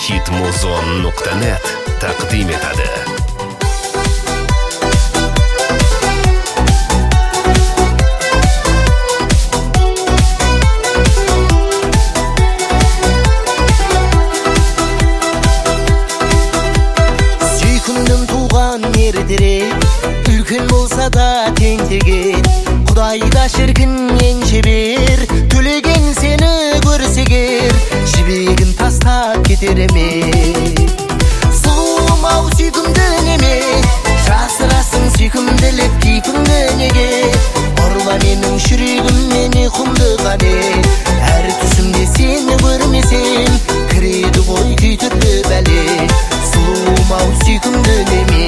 hitmuzon.net taqdim etadi. Sүйкімдім туған ертерек, үлкен болса да тентеген, Құдайда шіркін ең жебер, төлеген сені көрсегер, жібегін тастап кетер ме? Сұлуым ау сүйкімді неме, жасырасың сүйкімділік кейпіңді неге? Орла менің жүрегім мені құмды қане, әр түсімде сені көрмесем, кіреді ғой күй түрлі бәле. Сұлуым ау сүйкімді неме.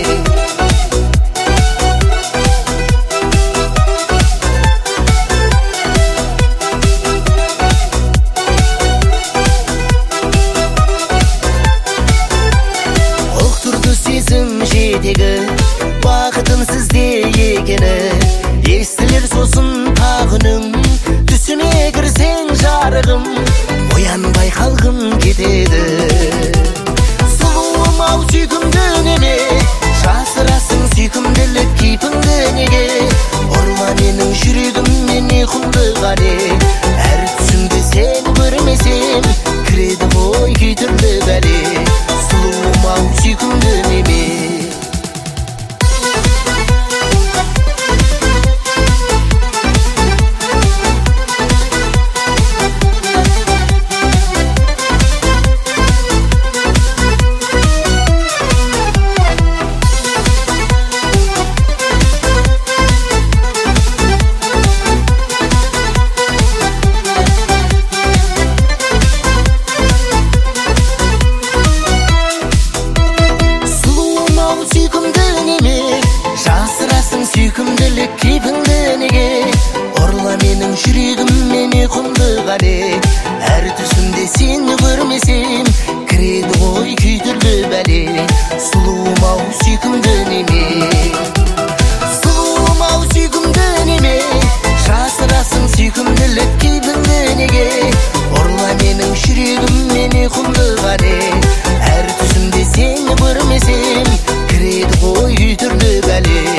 Бақытым сізде екені естілер сосын тағының, түсіме кірсең жарығым, оянбай қалғым кетеді. Сұлуым ау сүйкімді неме, жасырасың сүйкімділік кейпіңді неге? Орла менің жүрегім мені құмды қане, әр түсімде сені көрмесем, кіреді ғой кей түрлі бәле. Сұлуым ау сүйкімді неме. Сүйкімділік кейпіңді неге? Орла менің жүрегім мені құмды қане, әр түсімде сені көрмесем, кіреді ғой күй түрлі бәле. Сұлуым ау сүйкімді неме. Сұлуым ау сүйкімді неме, жасырасың сүйкімділік кейпіңді неге? Орла менің жүрегім мені құмды қане, әр түсімде сені көрмесем, кіреді ғой күй түрлі бәле.